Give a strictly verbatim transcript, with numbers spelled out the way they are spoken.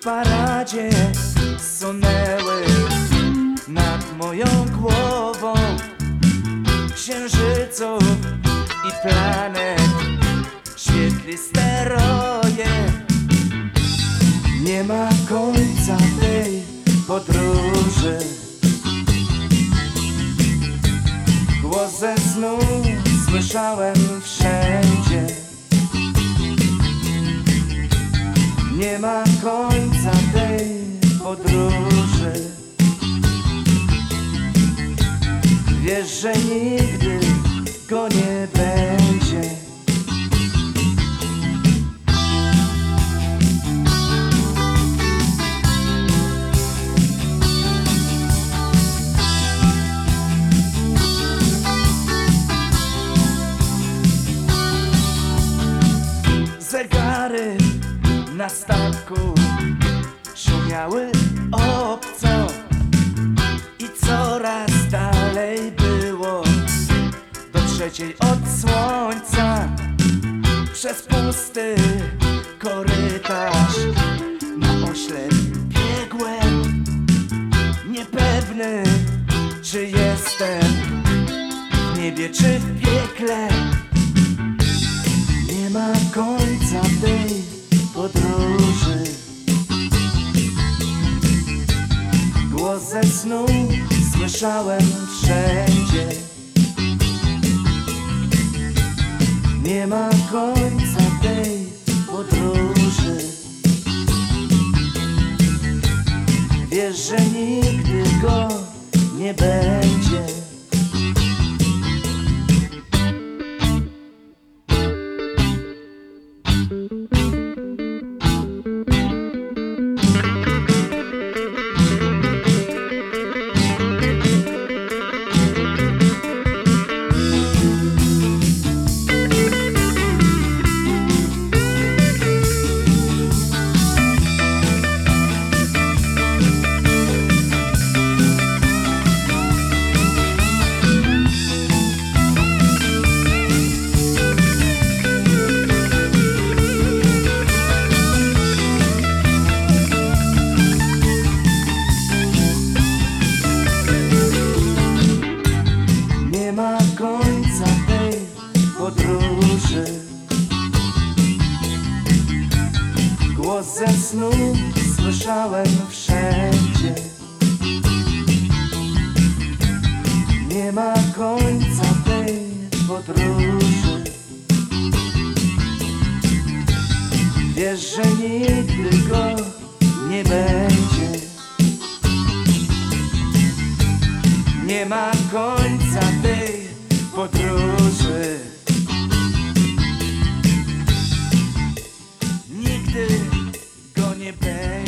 paradzie sunęły nad moją głową księżyców i planet, świetliste roje. Nie ma końca tej podróży. Głos ze snu słyszałem wszędzie. Nie ma końca tej podróży. Wiesz, że nigdy go nie będzie. Zegary na statku szumiały obco i coraz dalej było do trzeciej od słońca. Przez pusty korytarz na oślep biegłem, niepewny, czy jestem w niebie, czy w piekle. Nie ma końca tej podróży. Głos ze snu słyszałem wszędzie. Nie ma końca tej podróży. Wiesz, że nigdy go nie będzie. Nie ma końca tej podróży. Głos ze snu słyszałem wszędzie. Nie ma końca tej podróży. Wiesz, że nigdy go nie będzie. Nie ma końca tej podróży. Nigdy go nie będzie.